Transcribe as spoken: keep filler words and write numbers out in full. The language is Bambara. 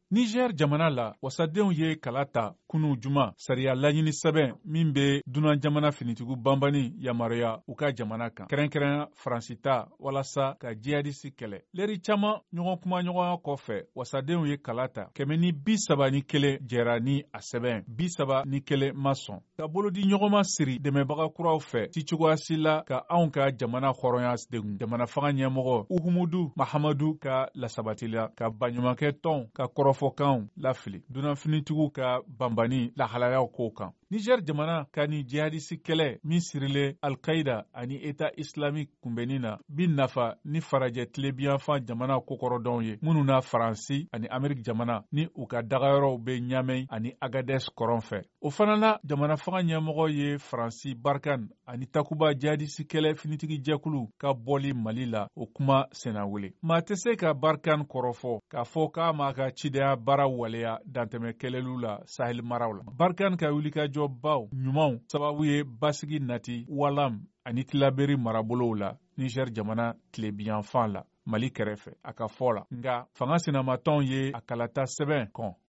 Niger jamana la wasadenw ye kala ta kunu juma sariya laɲini sɛbɛn min be dunan jamana finitigu banbani yamaruya u ka jamana kan kɛrɛnkɛrɛn Faransi ta walasa ka jihadisi kɛlɛ. Leri caaman ɲɔgɔn kuma ɲɔgɔnya kɔfɛ wasadenw ye kala ta kɛmɛ ni bi saba ni kelen jɛra ni a sɛbɛn bi saba ni kelen ma sɔn ka bolodi ɲɔgɔnma siri dɛmɛbaga kuraw fɛ ci cogoyasi la ka anw ka jamana hɔrɔnya degun. Jamana fanga ɲɛmɔgɔ Uhumudu Mahamadu ka lasabatila ka baɲumankɛ tɔnw ka kɔrɔfɔkanw lafili dunanfinitigiw ka banbani lahalayaw kow kan. Niger jamana ka ni jihadisi kɛlɛ min sirilen Al-Qaïda ani État islamique kunbɛnni na bi nafa ni farajɛ tilebiyanfan jamana kokɔrɔdɔnw ye minnu na Faransi ani Amérique jamana ni u ka dagayɔrɔw be Ɲamɛ ani Agadez kɔrɔn fɛ. O fana la jamana fanga ɲɛmɔgɔ ye Faransi Barkan ani Takuba jihadisi kɛlɛ finitigi jɛkulu ka bɔli Mali la o kuma senna wele. Maa tɛ se ka Barkan kɔrɔfɔ k'a fɔ k'a m'a ka cidenya baara waleya dantɛmɛ kɛlɛliw la Sahel maraw la. Barkan ka wulikajɔ baw ɲumanw sababu ye basigi nati walam ani tilaberi marabolow la Niger jamana tilebiyanfan la Mali kɛrɛfɛ a ka fɔ la. Nga fanga sinamatɔnw ye a kalata sɛbɛn kɔn